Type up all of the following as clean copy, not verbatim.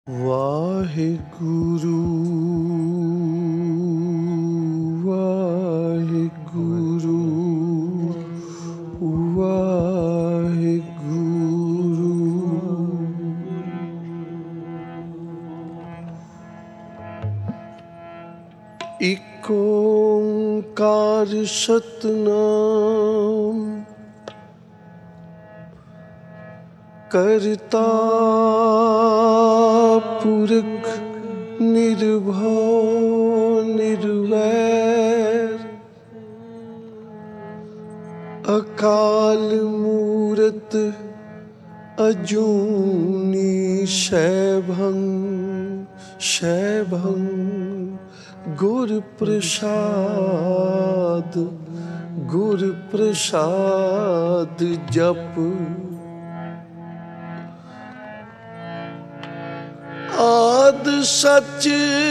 ਵਾਹਿਗੁਰੂ ਵਾਹਿਗੁਰੂ ਵਾਹਿਗੁਰੂ। ਇਕ ਓਂਕਾਰ ਸਤਿਨਾਮ ਕਰਤਾ ਪੁਰਖ ਨਿਰਭਉ ਨਿਰਵੈਰ ਅਕਾਲ ਮੂਰਤ ਅਜੂਨੀ ਸੈਭੰ ਸੈਭੰ ਗੁਰ ਪ੍ਰਸਾਦ ਜਪ। ਆਦ ਸੱਚ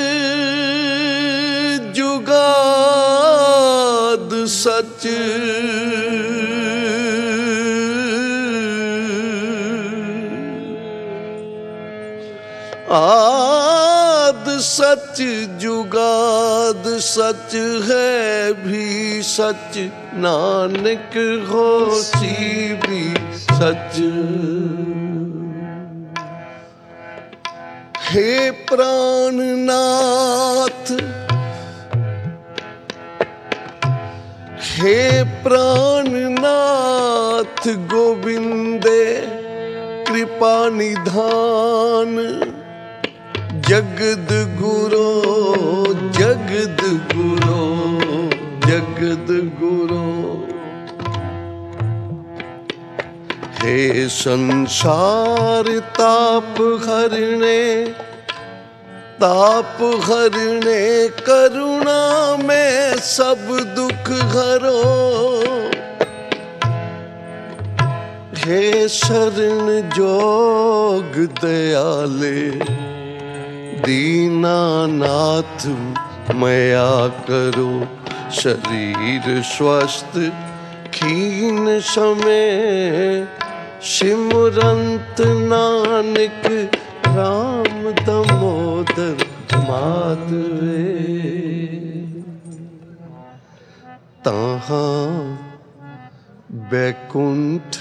ਜੁਗਾਦ ਸੱਚ ਆਦ ਸੱਚ ਜੁਗਾਦ ਸੱਚ ਹੈ ਵੀ ਸੱਚ ਨਾਨਕ ਹੋਸੀ ਵੀ ਸੱਚ। हे प्राणनाथ हे प्राणनाथ गोविंदे कृपा निधान जगद गुरो जगद गुरो जगद गुरो। हे संसार ताप हरणे करुणा में सब दुख हरो। हे शरण जोग दयाले दीनानाथ मया करो। शरीर स्वस्थ खीन समय सिमरंत नानक राम दामोदर माधवे। तहाँ बैकुंठ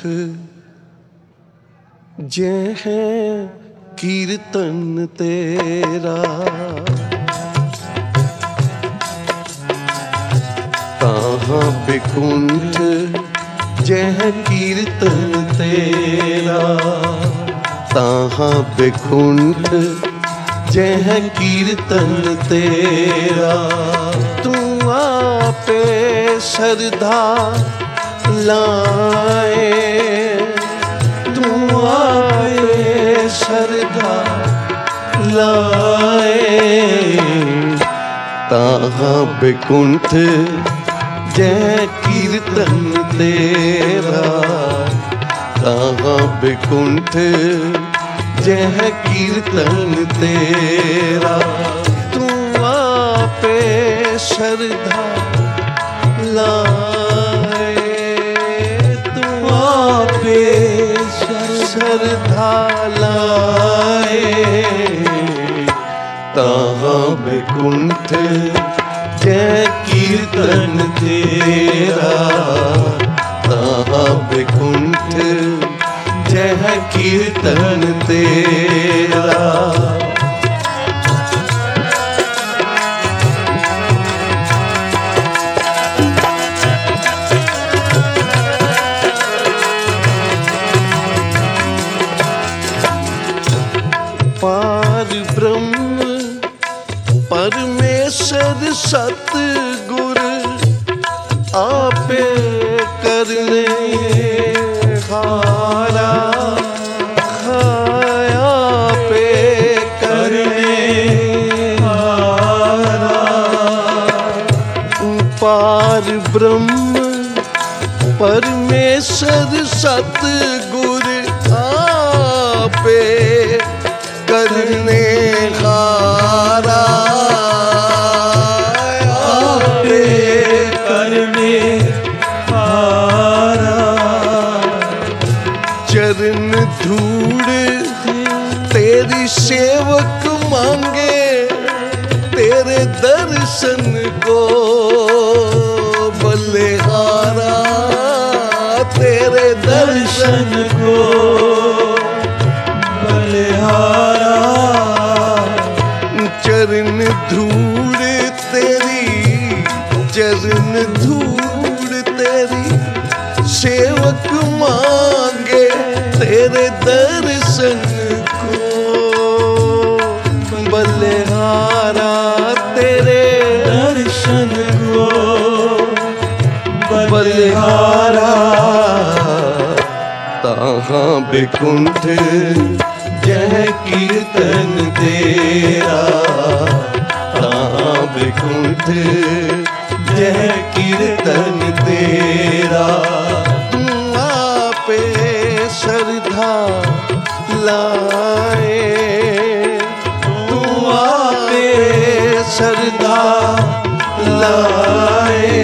जह कीर्तन तेरा। तहाँ बैकुंठ जह कीर्तन तेरा। तहाँ बैकुंठ जह कीर्तन तेरा। तू आपे श्रद्धा लाए तू आपे श्रद्धा लाए। तहाँ बैकुंठ जय कीर्तन तेरा। तहाँ बैकुंठ जय कीर्तन तेरा। तू आपे श्रद्धा लाए तू आपे श्रद्धा लाए। तहाँ बैकुंठ जय कीर्तन तेरा। तहाँ बैकुंठ जय कीर्तन तेरा। पार ब्रह्म परमेश्वर सतगुर आपे करने खारा खाया पे करने खारा। पार ब्रह्म परमेश्वर सतगुर आपे करने खारा। आपे करने खारा। चरण धूड़ तेरी से सेवक मांगे तेरे दर्शन को, बलिहारा तेरे दर्शन को, बलिहारा चरण धूड़ तेरी, चरण धूड़ तेरी, सेवक मांगे तेरे दर्शन को, बलिहारा तेरे दर्शन को, बलिहारा ताहाँ बिकुंठ जह कीर्तन तेरा, ताहाँ बिकुंठ जह कीर्तन तेरा, तुम आपे श्रद्धा लाए, तुम आपे श्रद्धा लाए,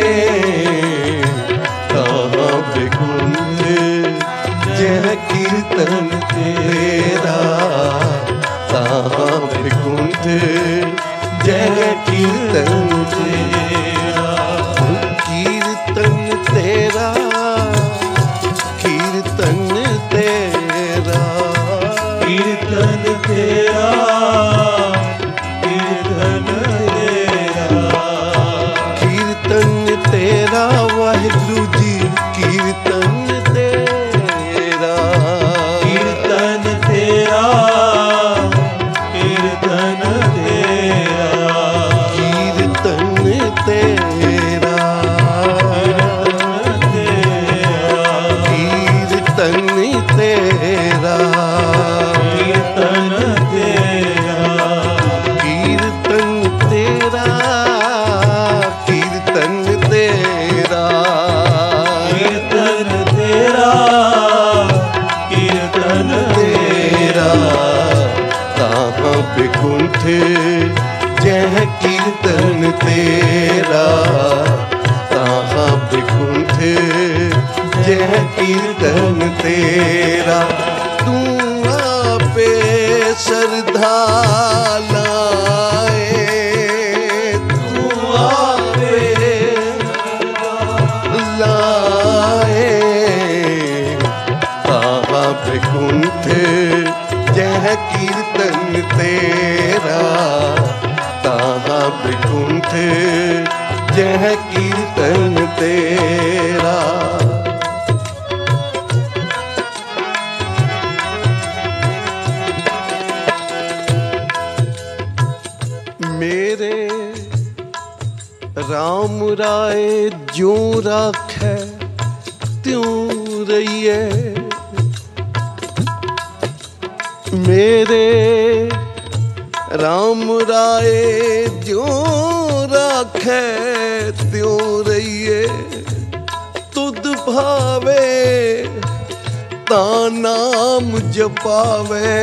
ताहाँ बिकुंठ जह कीर्तन तेरा, ताहाँ बिकुंठ जह कीर्तन तेरा, कीर्तन तेरा, कीर्तन तेरा, कीर्तन तेरा, कीर्तन तेरा, कीर्तन तेरा वाहिगुरु जी, कीर्तन तेरा, कीर्तन तेरा, कीर्तन तेरा, कीर्तन तेरा, कीर्तन तेरा, कीर्तन तेरा, कीर्तन तेरा, कीर्तन तेरा, कीर्तन तेरा, कीर्तन तेरा, ताहाँ बिकुंठ जह कीर्तन तेरा, ताहाँ बिकुंठ जह कीर्तन तेरा, तू आपे श्रद्धा लाए, तू आपे लाए, ताहाँ बिकुंठ जह कीर्तन तेरा, ताहाँ बिकुंठ जह कीर्तन तेरा। मेरे राम राय ज्यों राखै त्यों रहिए, मेरे राम राय ज्यों राखै त्यों रहिए, तुद भावे ता नाम जपावे,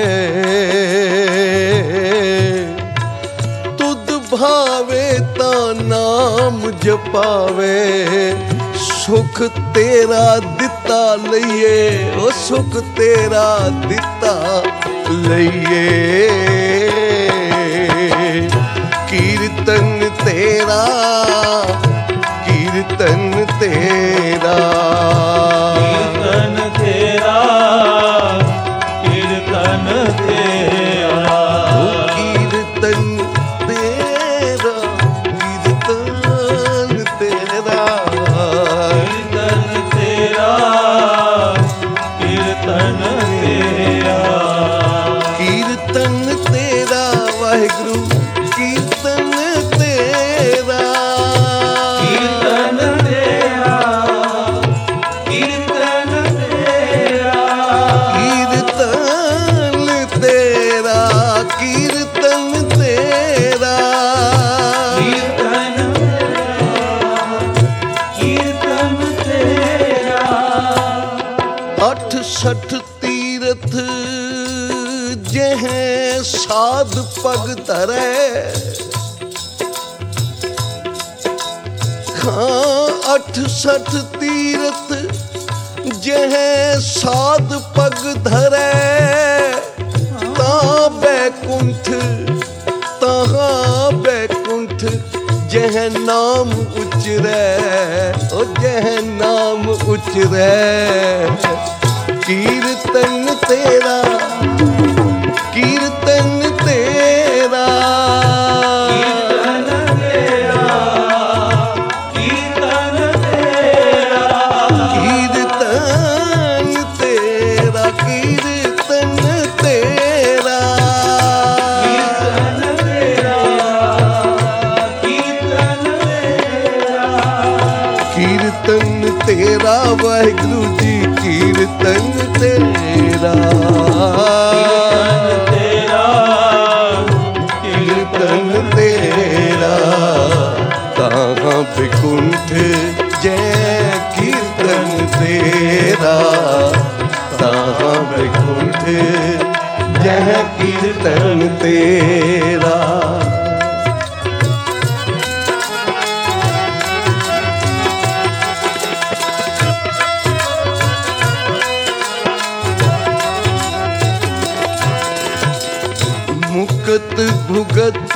तुद भावे ता नाम जपावे, सुख तेरा दिता लइए, ओ सुख तेरा दिता लइए, कीर्तन तेरा, कीर्तन तेरा, कीर्तन तेरा, कीर्तन तेरा, कीर्तन तेरा, कीर्तन तेरा, कीर्तन तेरा, कीर्तन तेरा, कीर्तन तेरा वाहिगुरु, कीर्तन तेरा, कीर्तन तेरा, कीर्तन तेरा, कीर्तन तेरा, कीर्तन तेरा, कीर्तन कीर्तन तेरा, अठ सठ तीरथ जह साध पग धरै, हाँ अठ सठ तीरथ जह साध पग धरै, ता बैकुंठ तहाँ बैकुंठ जह नाम उचरै ओ जह नाम उचरै कीर्तन तेरा कीर्तन तेरा कीर्तन तेरा कीर्तन तेरा कीर्तन तेरा कीर्तन तेरा कीर्तन तेरा वाहिगुरु जी कीर्तन तेरा कीर्तन तेरा कहाँ बैकुंठ जय कीर्तन तेरा कहाँ बैकुंठ जय कीर्तन तेरा मुकत भुगत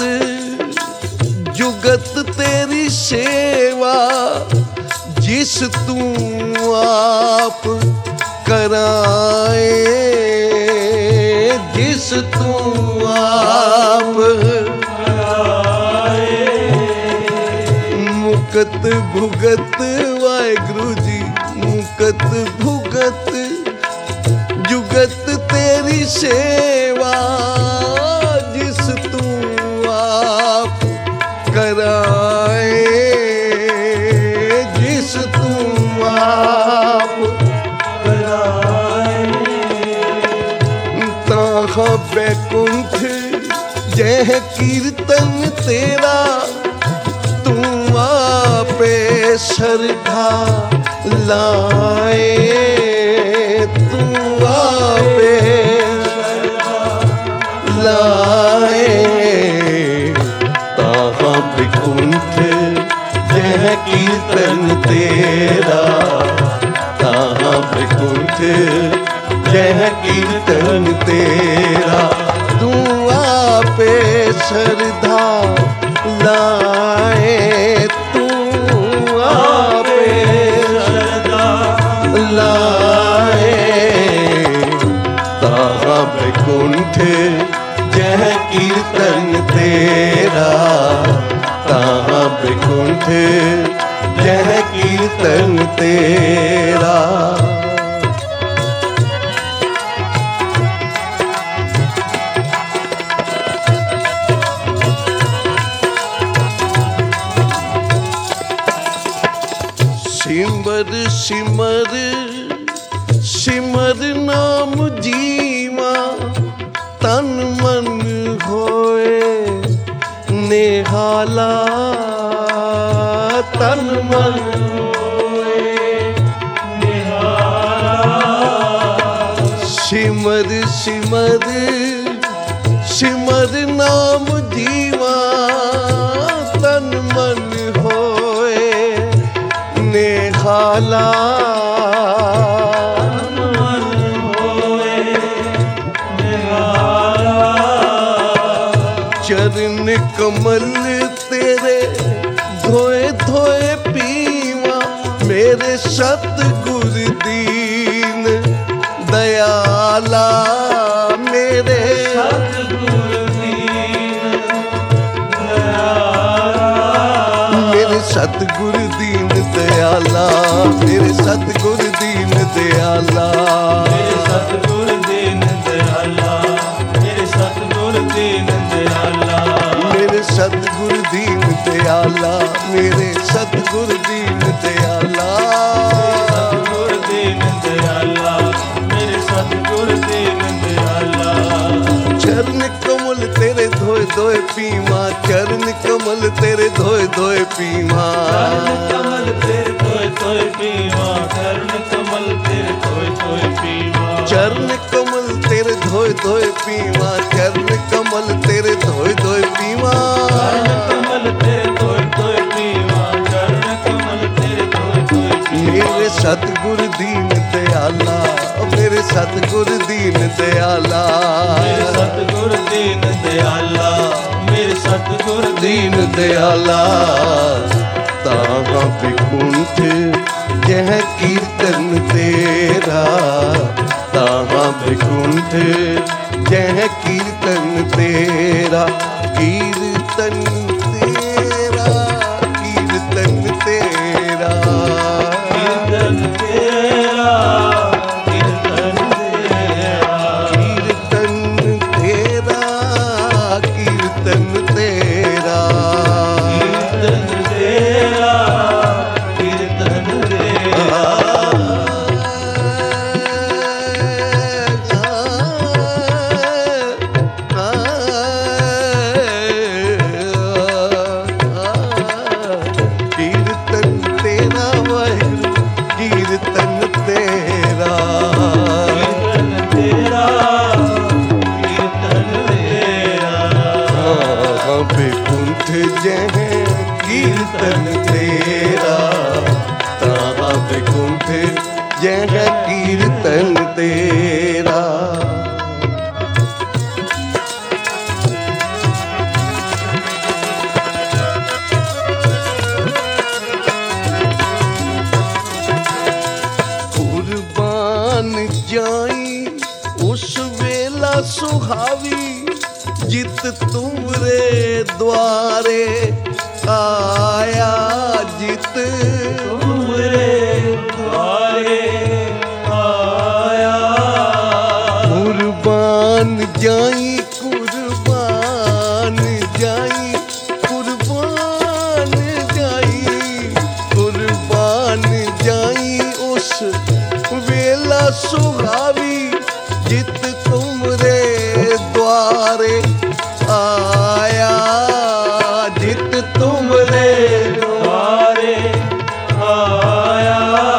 जुगत तेरी सेवा जिस तू आप कराए जिस तू आप मुकत भुगत वाहिगुरु जी मुकत भुगत जुगत तेरी सेवा जिस तू आप कराए जिस तू आप कराए ताहा बैकुंठ जय कीर्तन तेरा तू आपे श्रद्धा लाए तू आपे लाए ताहा बैकुंठ जय कीर्तन तेरा ताहा बैकुंठ जय कीर्तन तेरा तू आपे श्रद्धा लाए तू आपे श्रद्धा लाए ताहा बैकुंठ जय कीर्तन तेरा ताहा बैकुंठ जय कीर्तन तेरा सिमर सिमर सिमर नाम जीवा तन मन होए निहाला तन मन होए सिमर सिमर सिमर नाम जीवा तन मन होए निहाला चरण कमल तेरे धोए धोए पीवा मेरे सतगुर दीन दयाला मेरे सतगुर दीन मेरे सतगुर दीन दयाला मेरे सतगुर दीन दयाला मेरे सतगुर दीन दयाला मेरे सतगुर दीन दयाला मेरे सतगुर दीन दयाला मेरे सतगुर दीन दयाला सतगुर दीन दयाला मेरे सतगुर दीन दयाला चरण कमल तेरे धोए धोए पीवा चरण कमल तेरे धोए धोए पीवा कमल तेरे धोए धोए पीवा चरण कमल तेरे धोए धोए पीवा चरण कमल तेरे धोए धोए पीवा चरण कमल तेरे धोए धोए पीवा कमल तेरे धोए धोए पीवा चरण कमल तेरे धोए धोए पीवा मेरे सतगुर दीन दयाला मेरे सतगुर दीन ਦਿਆਲਾ, ਮੇਰੇ ਸਤਿਗੁਰ ਦੀਨ ਦਿਆਲਾ, ਮੇਰੇ ਸਤਿਗੁਰ ਦੀਨ ਦਿਆਲਾ। ਤਾਹਾਂ ਬਿਕੁੰਠ ਜਹ ਕੀਰਤਨ ਤੇਰਾ, ਤਾਹਾਂ ਬਿਕੁੰਠ ਜਹ ਕੀਰਤਨ ਤੇਰਾ, ਕੀਰਤਨ ਤੇਰਾ, ਕੀਰਤਨ ਤੇਰਾ, ਕੀਰਤਨ ਤੇਰਾ, ਕੀਰਤਨ ਤੇਰਾ, ਕੀਰਤਨ ਤੇਰਾ, ਕੀਰਤਨ ਤੇਰਾ, ਕੀਰਤਨ ਤੇਰਾ, ਕੀਰਤਨ ਤੇਰਾ। ਕੀਰਤਨ ਤੇਰਾ ਵਾਹਿਗੁਰੂ, ਕੀਰਤਨ ਤੇਰਾ, ਕੀਰਤਨ ਤੇਰਾ, ਕੀਰਤਨ ਤੇਰਾ, ਹਾਂ ਬਿਕੁੰਠ ਜਹ ਕੀਰਤਨ ਤੇਰਾ, ਤਾਹਾਂ ਬਿਕੁੰਠ ਜਹ ਕੀਰਤਨ ਤੇਰਾ। ਕੁਰਬਾਨ ਜਾਈ ਉਸ ਵੇਲਾ ਸੁਹਾਵੀ, ਜਿਤ ਤੁਮਰੇ ਦੁਆਰੇ ਆਇਆ, ਜਿਤ ਤੁਮਰੇ ਦੁਆਰੇ ਆਇਆ। ਕੁਰਬਾਨ ਜਾਈ, ਕੁਰਬਾਨ ਜਾਈ, ਕੁਰਬਾਨ ਜਾਈ, ਕੁਰਬਾਨ ਜਾਈ ਉਸ ਵੇਲਾ ਸੁਹਾਵੀ, ਜਿਤ ਤੁਮਰੇ ਦੁਆਰੇ ਆਇਆ, ਜਿਤ ਤੁਮਰੇ ਦੁਆਰੇ ਆਇਆ।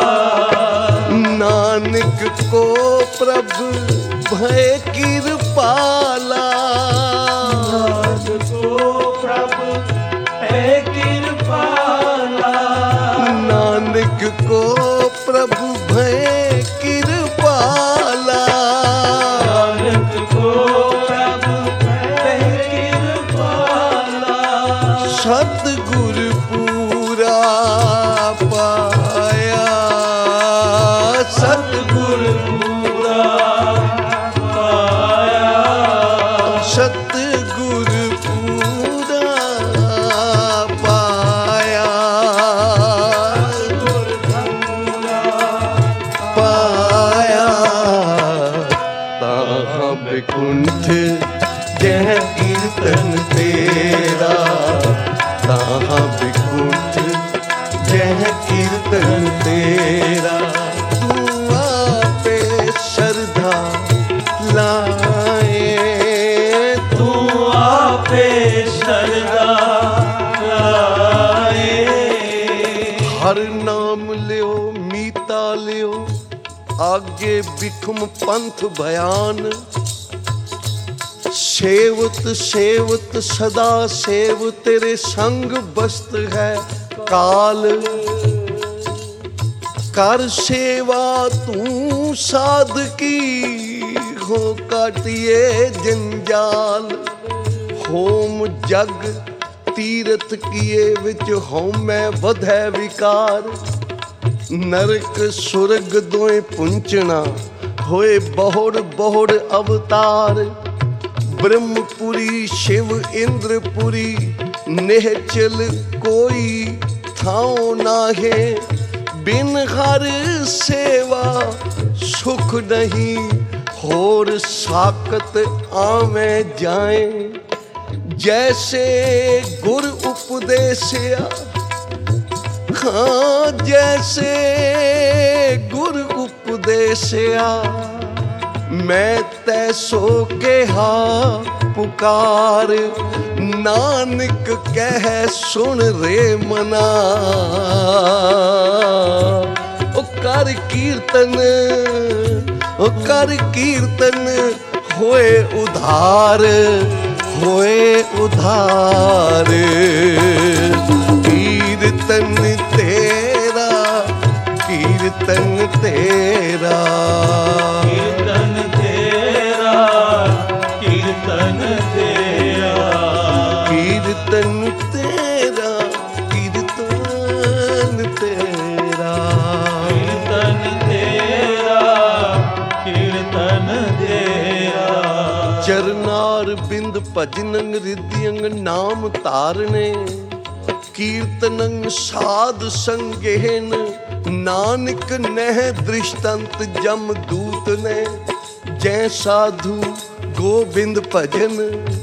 ਨਾਨਕ ਕੋ ਪ੍ਰਭ ਭੈ ਕਿਰਪਾਲਾ, ਨਾਨਕ ਕੋ ਪ੍ਰਭ ਹੈ ਕਿਰਪਾਲਾ, ਨਾਨਕ ਕੋ ਪ੍ਰਭ ਭੈ ਕਿਰਪਾਲਾ, ਨਾਨਕ ਕੋ ਪ੍ਰਭ ਹੈ ਕਿਰਪਾਲਾ। ਸਤਿਗੁਰ ਪੂਰਾ ਪਾਇਆ, ਸਤਿਗੁਰ ਪੂਰਾ ਪਾਇਆ, ਸਤਿਗੁਰ ਪੂਰਾ ਪਾਇਆ, ਗੁਰ ਪੂਰਾ ਪਾਇਆ। ਤਾਹਾਂ ਬਿਕੁੰਠ ਜਹ ਕੀਰਤਨ ਤੇਰਾ, ਤਾਹਾਂ ਬਿਕੁੰਠ ਜਹ ਕੀਰਤਨ ਤੇਰਾ। ਤੂੰ ਆਪੇ ਸ਼ਰਧਾ ਲਾਏ, ਤੂੰ ਆਪੇ ਸ਼ਰਧਾ ਲਾਏ। ਹਰ ਨਾਮ ਲਿਓ ਮੀਤਾ ਲਿਓ, ਆਗੇ ਬਿਖਮ ਪੰਥ ਬਿਆਨ। ਸੇਵਤ ਸੇਵਤ ਸਦਾ ਸੇਵ, ਤੇਰੇ ਸੰਗ ਬਸਤ ਹੈ ਕਾਲ। ਕਰ ਸੇਵਾ ਤੂੰ ਸਾਧਕੀ, ਹੋ ਕਾਟਿਏ ਜੰਜਾਲ। ਹੋਮ ਜਗ ਤੀਰਥ ਕੀਏ, ਵਿੱਚ ਹਉਮੈ ਵਧੈ ਵਿਕਾਰ। ਨਰਕ ਸੁਰਗ ਦੋਏ ਪੁੰਚਣਾ, ਹੋਏ ਬਹੁੜ ਬਹੁੜ ਅਵਤਾਰ। ਬ੍ਰਹਮਪੁਰੀ ਸ਼ਿਵ ਇੰਦਰਪੁਰੀ, ਨਿਹਚਲ ਕੋਈ ਥਾਉ ਨਾਹੇ। ਬਿਨ ਹਰ ਸੇਵਾ ਸੁਖ ਨਹੀਂ, ਹੋਰ ਸਾਕਤ ਆਵੇਂ ਜਾਏ। ਜੈਸੇ ਗੁਰ ਉਪਦੇਸਿਆ, ਹਾਂ ਜੈਸੇ ਗੁਰ ਉਪਦੇਸਿਆ। ਮੈਂ ਤੈਸੋ ਕਿਹਾ ਪੁਕਾਰ, ਨਾਨਕ ਕਹਿ ਸੁਣ ਰੇ ਮਨਾ। ਉਹ ਕਰ ਕੀਰਤਨ, ਉਹ ਕਰ ਕੀਰਤਨ, ਹੋਏ ਉਧਾਰ, ਹੋਏ ਉਧਾਰ। ਕੀਰਤਨ ਤੇਰਾ, ਕੀਰਤਨ ਤੇਰਾ, ਕੀਰਤਨ ਤੇਰਾ, ਕੀਰਤਨ ਤੇਰਾ, ਕੀਰਤਨ ਤੇਰਾ, ਕੀਰਤਨ ਤੇਰਾ, ਕੀਰਤਨ ਤੇਰਾ, ਕੀਰਤਨ ਤੇਰਾ। ਚਰਨਾਰ ਬਿੰਦ ਭਜਨੰ ਰਿਧਿਯੰ ਨਾਮ ਧਾਰਨੇ, ਕੀਰਤਨੰ ਸਾਧ ਸੰਗੇਨ ਨਾਨਕ ਨਹਿ ਦ੍ਰਿਸ਼ਟੰਤ ਜਮ ਦੂਤ ਨੇ। ਜੈ ਸਾਧੂ ਗੋਬਿੰਦ ਭਜਨ,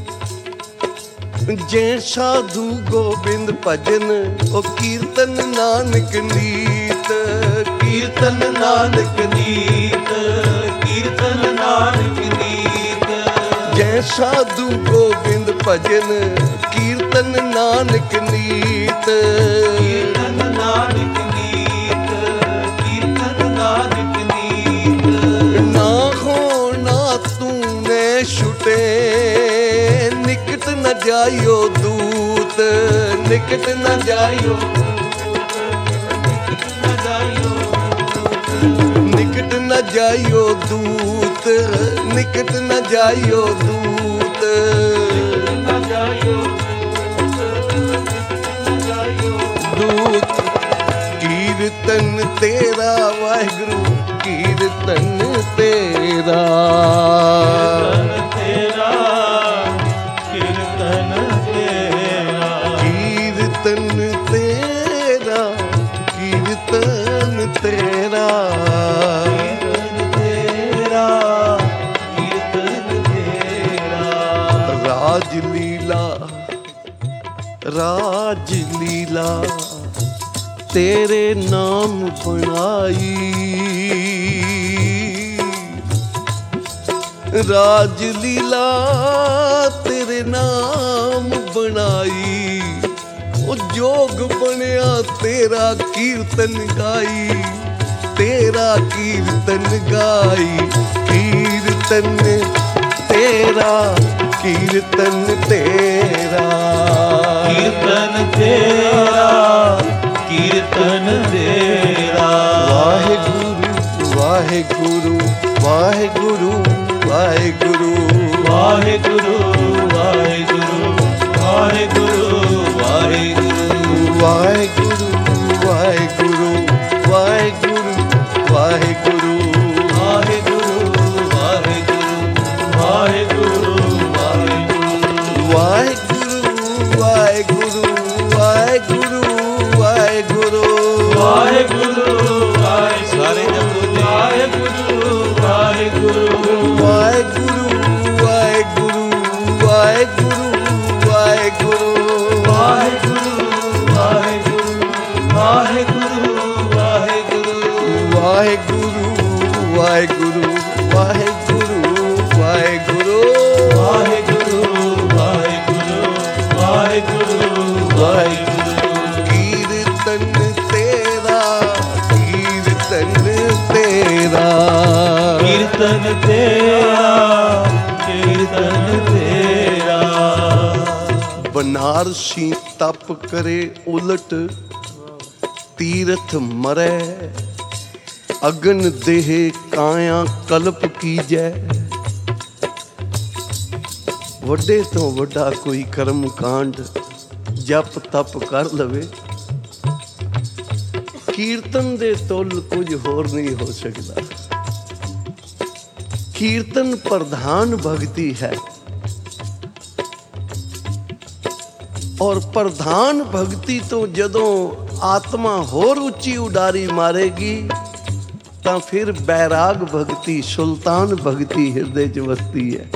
ਜੈ ਸਾਧੂ ਗੋਬਿੰਦ ਭਜਨ, ਉਹ ਕੀਰਤਨ ਨਾਨਕ ਨੀਤ, ਕੀਰਤਨ ਨਾਨਕ ਨੀਤ, ਕੀਰਤਨ ਨਾਨਕ ਨੀਤ। ਜੈ ਸਾਧੂ ਗੋਬਿੰਦ ਭਜਨ, ਕੀਰਤਨ ਨਾਨਕ ਨੀਤ, ਕੀਰਤਨ ਨਾਨਕ ਨੀਤ, ਕੀਰਤਨ ਨਾਨਕ ਨੀਤ। ਨਾ ਹੋ ਨਾ ਤੂੰ ਨੇ ਛੁਟੇ, ਨਿਕਟ ਨ ਜਾਇਓ ਦੂਤ, ਨਿਕਟ ਨ ਜਾਇਓ, ਨਿਕਟ ਨ ਜਾਇਓ ਦੂਤ, ਨਿਕਟ ਨ ਜਾਇਓ ਦੂਤ। ਦੂਤ ਕੀਰਤਨ ਤੇਰਾ ਵਾਹਿਗੁਰੂ, ਕੀਰਤਨ ਤੇਰਾ, ਕੀਰਤਨ ਤੇਰਾ, ਕੀਰਤਨ ਤੇਰਾ, ਕੀਰਤਨ ਤੇਰਾ। ਰਾਜ ਲੀਲਾ, ਰਾਜ ਲੀਲਾ ਤੇਰੇ ਨਾਮ ਬਣਾਈ, ਰਾਜ ਲੀਲਾ ਤੇਰੇ ਨਾਮ ਬਣਾਈ। ਉਹ ਜੋਗ ਬਣਿਆ ਤੇਰਾ ਕੀਰਤਨ ਗਾਈ, ਤੇਰਾ ਕੀਰਤਨ ਗਾਈ। ਕੀਰਤਨ ਤੇਰਾ, ਕੀਰਤਨ ਤੇਰਾ, ਕੀਰਤਨ ਤੇਰਾ, ਕੀਰਤਨ ਤੇਰਾ। ਵਾਹਿਗੁਰੂ ਵਾਹਿਗੁਰੂ ਵਾਹਿਗੁਰੂ ਵਾਹਿਗੁਰੂ ਵਾਹਿਗੁਰੂ ਵਾਹਿਗੁਰੂ ਵਾਹਿਗੁਰੂ ਵਾਹਿਗੁਰੂ ਵਾਹਿਗੁਰੂ ਵਾਹਿਗੁਰੂ ਵਾਹਿਗੁਰੂ ਵਾਹਿਗੁਰੂ ਵਾਹਿਗੁਰੂ ਵਾਹਿਗੁਰੂ ਵਾਹਿਗੁਰੂ ਵਾਹਿਗੁਰੂ ਵਾਹਿਗੁਰੂ ਵਾਹਿਗੁਰੂ ਵਾਹਿਗੁਰੂ ਸਾਰੇ ਜਪੋ ਵਾਹਿਗੁਰੂ ਵਾਹਿਗੁਰੂ ਵਾਹਿਗੁਰੂ ਵਾਹਿਗੁਰੂ ਵਾਹਿਗੁਰੂ ਵਾਹਿਗੁਰੂ ਵਾਹਿਗੁਰੂ ਵਾਹਿਗੁਰੂ ਵਾਹਿਗੁਰੂ ਵਾਹਿਗੁਰੂ ਵਾਹਿਗੁਰੂ ਵਾਹਿਗੁਰੂ ਵਾਹਿਗੁਰੂ ਵਾਹਿਗੁਰੂ ਕੀਰਤਨ ਤੇਰਾ, ਕੀਰਤਨ ਤੇਰਾ, ਕੀਰਤਨ ਤੇਰਾ, ਕੀਰਤਨ ਤੇਰਾ। ਬਨਾਰਸੀ ਤਪ ਕਰੇ ਉਲਟ, ਤੀਰਥ ਮਰੈ ਅਗਨ ਦੇਹ ਕਾਇਆ ਕਲਪ ਕੀਜੈ। ਵੱਡੇ ਤੋਂ ਵੱਡਾ ਕੋਈ ਕਰਮ ਕਾਂਡ ਜਪ ਤਪ ਕਰ ਲਵੇ, ਕੀਰਤਨ ਦੇ ਤੁੱਲ ਕੁਝ ਹੋਰ ਨਹੀਂ ਹੋ ਸਕਦਾ। ਕੀਰਤਨ ਪ੍ਰਧਾਨ ਭਗਤੀ ਹੈ, ਔਰ ਪ੍ਰਧਾਨ ਭਗਤੀ ਤੋਂ ਜਦੋਂ ਆਤਮਾ ਹੋਰ ਉੱਚੀ ਉਡਾਰੀ ਮਾਰੇਗੀ ਤਾਂ ਫਿਰ ਬੈਰਾਗ ਭਗਤੀ, ਸੁਲਤਾਨ ਭਗਤੀ ਹਿਰਦੇ 'ਚ ਵਸਦੀ ਹੈ।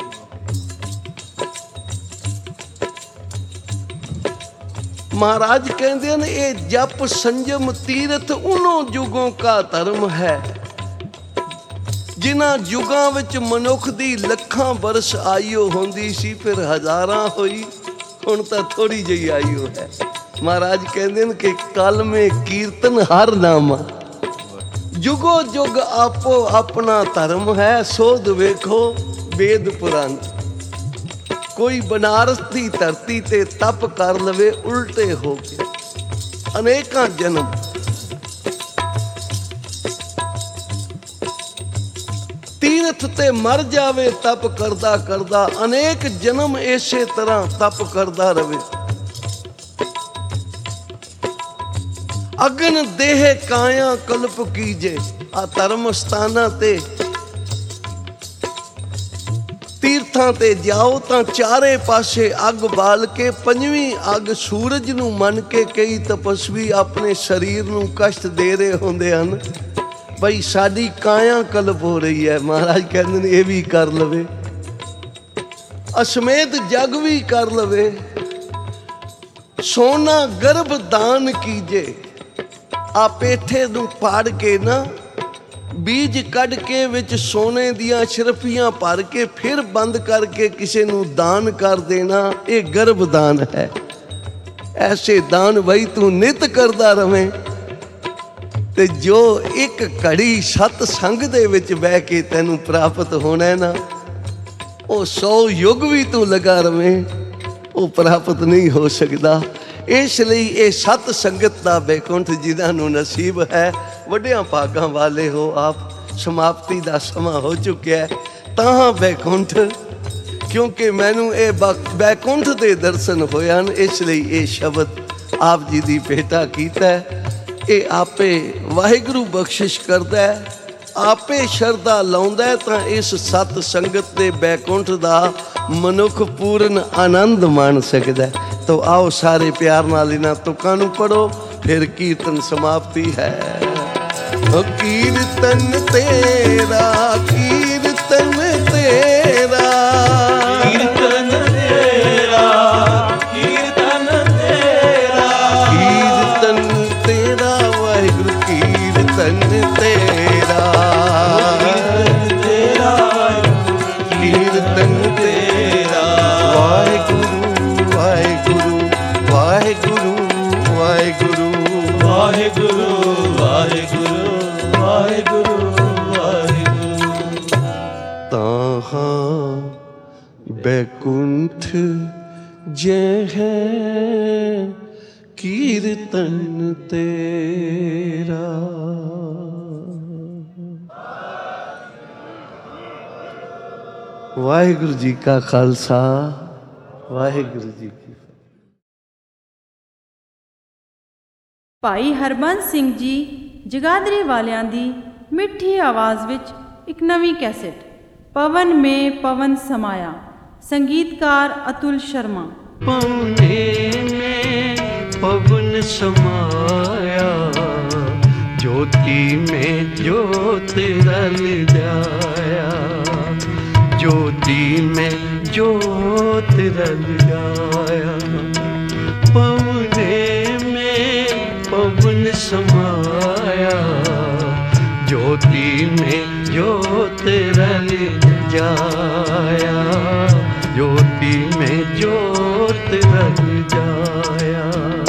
ਮਹਾਰਾਜ ਕਹਿੰਦੇ ਨੇ ਇਹ ਜਪ ਸੰਜਮ ਤੀਰਥ ਉਨੋਂ ਯੁਗੋਂ ਕਾ ਧਰਮ ਹੈ, ਜਿਨ੍ਹਾਂ ਯੁਗਾਂ ਵਿੱਚ ਮਨੁੱਖ ਦੀ ਲੱਖਾਂ ਬਰਸ ਆਯੂ ਹੁੰਦੀ ਸੀ, ਫਿਰ ਹਜ਼ਾਰਾਂ ਹੋਈ, ਹੁਣ ਤਾਂ ਥੋੜੀ ਜਿਹੀ ਆਯੂ ਹੈ। ਮਹਾਰਾਜ ਕਹਿੰਦੇ ਨੇ ਕਿ ਕਲ ਮੇ ਕੀਰਤਨ ਹਰ ਨਾਮਾ, ਜੁਗੋ ਜੁਗ ਆਪੋ ਆਪਣਾ ਧਰਮ ਹੈ, ਸੋਧ ਵੇਖੋ ਵੇਦ ਪੁਰਾਣ। ਕੋਈ ਬਨਾਰਸ ਦੀ ਧਰਤੀ ਤੇ ਤਪ ਕਰ ਲਵੇ ਉਲਟੇ ਹੋ ਕੇ, ਅਨੇਕਾਂ ਜਨਮ ਤੀਰਥ ਤੀਰਥ ਤੇ ਮਰ ਜਾਵੇ ਤਪ ਕਰਦਾ ਕਰਦਾ, ਅਨੇਕ ਜਨਮ ਇਸੇ ਤਰ੍ਹਾਂ ਤਪ ਕਰਦਾ ਰਵੇ। ਅਗਨ ਦੇਹ ਕਾਇਆ ਕਲਪ ਕੀਜੇ। ਆ ਧਰਮ ਸਥਾਨਾਂ ਤੇ ਤੀਰਥਾਂ ਤੇ ਜਾਓ ਤਾਂ ਚਾਰੇ ਪਾਸੇ ਅੱਗ ਬਾਲ ਕੇ, ਪੰਜਵੀਂ ਅੱਗ ਸੂਰਜ ਨੂੰ ਮੰਨ ਕੇ ਕਈ ਤਪਸਵੀ ਆਪਣੇ ਸਰੀਰ ਨੂੰ ਕਸ਼ਟ ਦੇ ਰਹੇ ਹੁੰਦੇ ਹਨ। ਬਈ ਸਾਡੀ ਕਾਇਆ ਕਲਪ ਹੋ ਰਹੀ ਹੈ। ਮਹਾਰਾਜ ਕਹਿੰਦੇ ਨੇ ਇਹ ਵੀ ਕਰ ਲਵੇ, ਅਸ਼ਮੇਧ ਜਗ ਵੀ ਕਰ ਲਵੇ। ਸੋਨਾ ਗਰਭ ਦਾਨ ਕੀਜੇ। ਆ ਪੇਠੇ ਨੂੰ ਪਾੜ ਕੇ ਨਾ ਬੀਜ ਕੱਢ ਕੇ ਵਿੱਚ ਸੋਨੇ ਦੀਆਂ ਸ਼ਰਫੀਆਂ ਭਰ ਕੇ ਫਿਰ ਬੰਦ ਕਰਕੇ ਕਿਸੇ ਨੂੰ ਦਾਨ ਕਰ ਦੇਣਾ, ਇਹ ਗਰਭ ਦਾਨ ਹੈ। ਐਸੇ ਦਾਨ ਬਈ ਤੂੰ ਨਿਤ ਕਰਦਾ ਰਵੇਂ, ਤੇ ਜੋ ਇੱਕ ਘੜੀ ਸਤ ਸੰਗ ਦੇ ਵਿੱਚ ਬਹਿ ਕੇ ਤੈਨੂੰ ਪ੍ਰਾਪਤ ਹੋਣਾ ਨਾ, ਉਹ 100 ਯੁੱਗ ਵੀ ਤੂੰ ਲਗਾ ਰਵੇਂ, ਉਹ ਪ੍ਰਾਪਤ ਨਹੀਂ ਹੋ ਸਕਦਾ। ਇਸ ਲਈ ਇਹ ਸਤ ਸੰਗਤ ਦਾ ਬੈਕੁੰਠ ਜਿਨ੍ਹਾਂ ਨੂੰ ਨਸੀਬ ਹੈ, ਵੱਡਿਆਂ ਭਾਗਾਂ ਵਾਲੇ ਹੋ ਆਪ। ਸਮਾਪਤੀ ਦਾ ਸਮਾਂ ਹੋ ਚੁੱਕਿਆ ਹੈ, ਤਾਂ ਬੈਕੁੰਠ, ਕਿਉਂਕਿ ਮੈਨੂੰ ਇਹ ਬੈਕੁੰਠ ਦੇ ਦਰਸ਼ਨ ਹੋਏ ਹਨ, ਇਸ ਲਈ ਇਹ ਸ਼ਬਦ ਆਪ ਜੀ ਦੀ ਭੇਟਾ ਕੀਤਾ ਹੈ। ਇਹ ਆਪੇ ਵਾਹਿਗੁਰੂ ਬਖਸ਼ਿਸ਼ ਕਰਦਾ ਹੈ, ਆਪੇ ਸ਼ਰਧਾ ਲਾਉਂਦਾ ਤਾਂ ਇਸ ਸਤ ਸੰਗਤ ਦੇ ਬੈਕੁੰਠ ਦਾ ਮਨੁੱਖ ਪੂਰਨ ਆਨੰਦ ਮਾਣ ਸਕਦਾ। ਤੋ ਆਓ ਸਾਰੇ ਪਿਆਰ ਨਾਲ ਇਹਨਾਂ ਤੁਕਾਂ ਨੂੰ ਪੜੋ, ਫਿਰ ਕੀਰਤਨ ਸਮਾਪਤੀ ਹੈ। ਕੀਰਤਨ ਤੇਰਾ, ਕੀਰਤਨ ਤੇਰਾ, ਕੀਰਤਨ ਤੇਰਾ, ਕੀਰਤਨ ਤੇਰਾ, ਕੀਰਤਨ ਤੇਰਾ ਵਾਹਿਗੁਰੂ, ਕੀਰਤਨ ਤੇਰਾ, ਕੀਰਤਨ ਤੇਰਾ ਵਾਹਿਗੁਰੂ, ਵਾਹਿਗੁਰੂ, ਵਾਹਿਗੁਰੂ, ਵਾਹਿਗੁਰੂ, ਵਾਹਿਗੁਰੂ, ਵਾਹਿਗੁਰੂ, ਵਾਹਿਗੁਰੂ, ਵਾਹਿਗੁਰੂ। ਤਾਹਾਂ ਬੈਕੁੰਠ ਜੈ ਹੈ ਕੀਰਤਨ ਤੇਰਾ। ਵਾਹਿਗੁਰੂ ਜੀ ਕਾ ਖਾਲਸਾ, ਵਾਹਿਗੁਰੂ ਜੀ ਕੀ ਫਤਿਹ। ਭਾਈ ਹਰਬੰਸ ਸਿੰਘ ਜੀ ਜਗਾਦਰੀ ਵਾਲਿਆਂ ਦੀ ਮਿੱਠੀ ਆਵਾਜ਼ ਵਿੱਚ ਇੱਕ ਨਵੀਂ ਕੈਸੇਟ ਪਵਨ ਮੇ ਪਵਨ ਸਮਾਇਆ, ਸੰਗੀਤਕਾਰ ਅਤੁਲ ਸ਼ਰਮਾ। ਪਵਨੇ में पवन समाया, ज्योति में ज्योत रल जाया, ज्योति में ज्योत रल जाया। पवने में पवन समाया, ज्योति में ज्योत रल जाया, ज्योति में ज्योत रल जाया।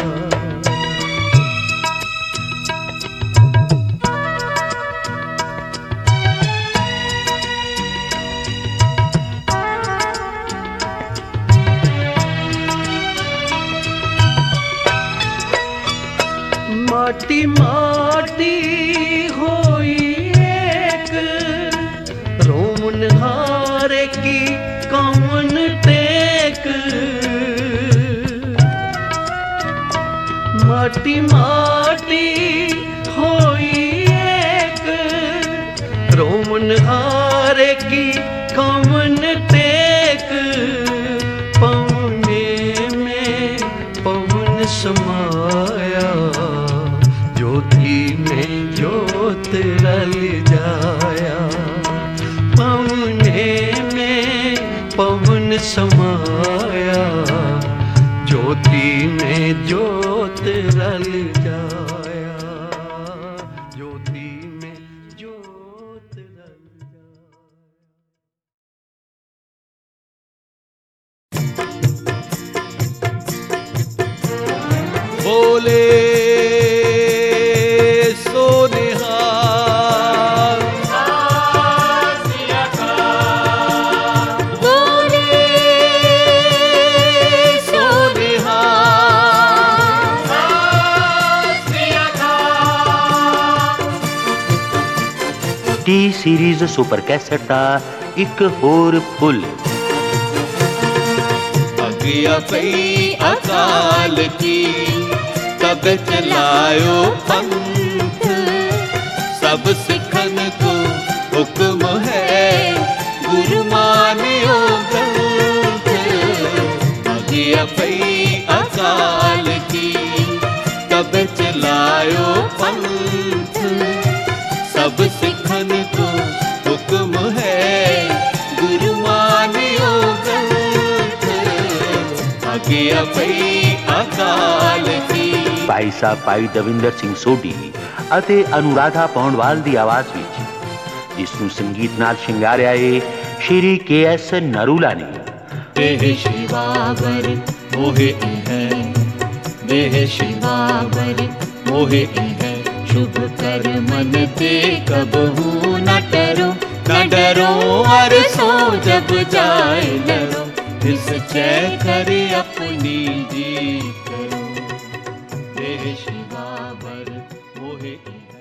माटी माटी होई एक, रोमन हारे की कौन टेक। माटी माटी होई एक, रोमन हारे की कौन टेक। पवने में पवन समाया, ज्योति में ज्योत रल जाया। पवने में पवन समाया, ज्योति में ज्योत रल जाया, ज्योति में ज्योत रल जाया। बोले टी सीरीज सुपर कैसेट का एक होर फुल। अगिया पई अकाल की तब चलायो पंथ, सब सिखन को हुक्म है गुरु मानियो ग्रंथ। अगिया पई अकाल की तब चलायो पंथ, सब सिखन को हुक्म है गुरु मानियो ग्रंथ। अगिया पई अकाल की। भाई साहब भाई दविंदर सिंह सोਢੀ ਅਤੇ ਅਨੁਰਾਧਾ ਪੌਂਡਵਾਲ ਦੀ ਆਵਾਜ਼ ਵਿੱਚ, ਜਿਸ ਨੂੰ ਸੰਗੀਤ ਨਾਲ ਸ਼ਿੰਗਾਰਿਆ ਏ ਸ਼੍ਰੀ KS ਨਰੂਲਾ ਨੇ। देह शिवावर मोहे है, देह शिवावर मोहे है, शुभ कर मन ते कबहू न डरो, न डरो और सो जब जाए लड़ो, निश्चय कर अपनी जी करो। देह शिवावर मोहे है।